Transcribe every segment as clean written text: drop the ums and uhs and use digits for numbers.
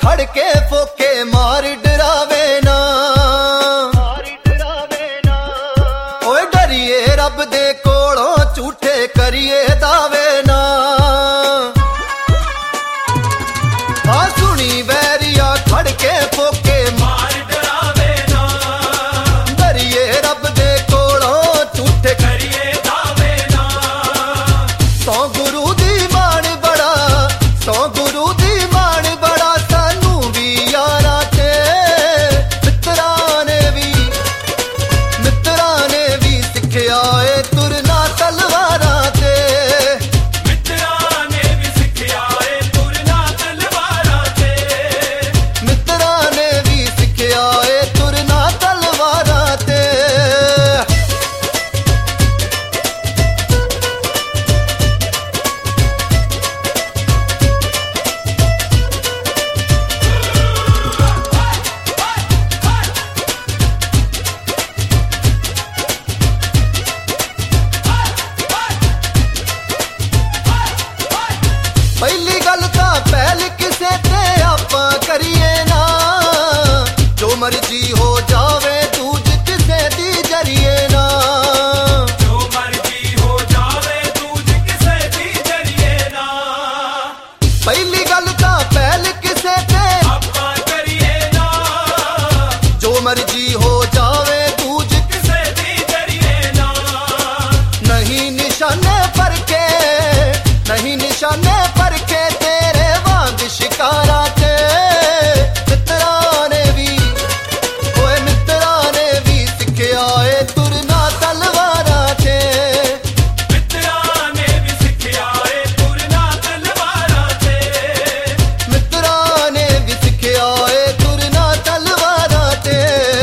खड़ के फोके मार डरावे ना, ओए डरिए रब दे कोलों झूठे करिए दावे ना। आ सुनी वैरिया खड़ के फोके मार डरावे ना, डरिए रब दे कोलों झूठे करिए दावे ना। सौ गुरु दी मान बड़ा, सौ गुरु दी मान बड़ा, सानू भी यारा ते मित्रां ने भी सिखिया ए तुरना तलवारां ते। मित्रां ने भी सिखिया ए तुरना तलवारां ते, मित्रां ने भी सिखिया ए तुरना तलवारां ते। पहली गल तां पहल किसे ते आपां करिए ना, जो मर्जी हो जावे दूज किसे दी जरिए ना। जो मर्जी हो जावे दूज किसे दी जरिए ना। पहली गल तां पहल किसे ते आपां करिए ना, जो मर्जी हो जावे दूज किसे दी जरिए ना। नहीं निशाने परखे, नहीं निशाने परखे तेरे वांग शिकारा ते। मित्रां ने भी, ओए मित्रां ने भी सिखिया ए तुरना तलवारां ते। मित्रां ने भी सिखिया ए तुरना तलवारां ते, मित्रां ने भी सिखिया ए तुरना तलवारां ते।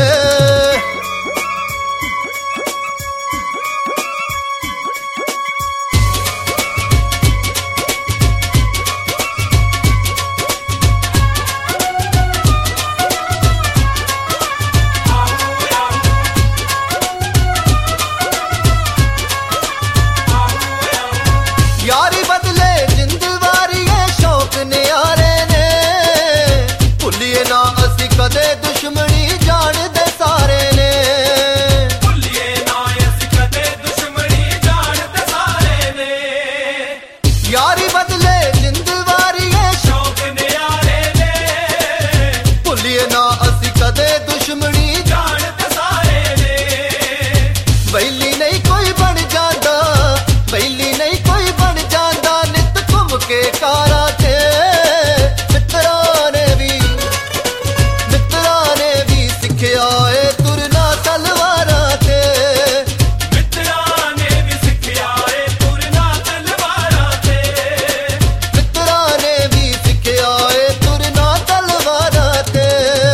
यारी बदले जिंद वारिए शौक न्यारे ने, भुलिए ना असी कदे दुश्मनी जानदे सारे ने। भुलिए ना असीं कदे दुश्मनी जानदे सारे ने। यारी बदले जिंद वारिए शौक न्यारे ने, भुलिए ना असी कदे दुश्मनी जानदे सारे ने। वैली नहीं कोई बन जांदा, वैली नहीं कोई बन जांदा, नित घुम के कारा ते। मित्रां ने भी सिखिया ए तुरना तलवारां ते। मित्रां ने भी सिखिया ए तुरना तलवारां ते, मित्रां ने भी सिखिया ए तुरना तलवारां ते।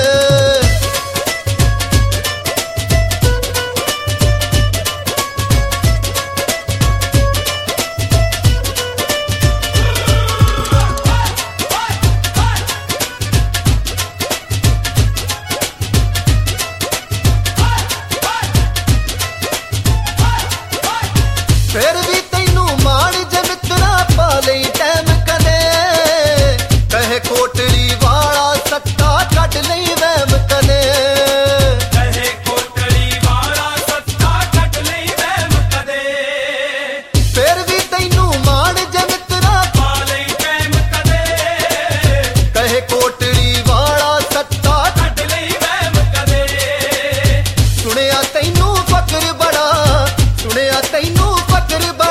फिर भी तैनू मान जे मित्रा पा लई टैम कदे, कहे कोटरी वाला सट्टा कट लई वैम कदे। कहे कोटड़ी वाला सत्ता कट लई वहम कदे। फिर भी तैनू मान जे मित्रा पा लई टैम कदे, कहे कोटरी वाला सट्टा। कट लई वहम कदे। सुनिया तैनू फकर बड़ा, सुनिया तैनू फकर बड़ा,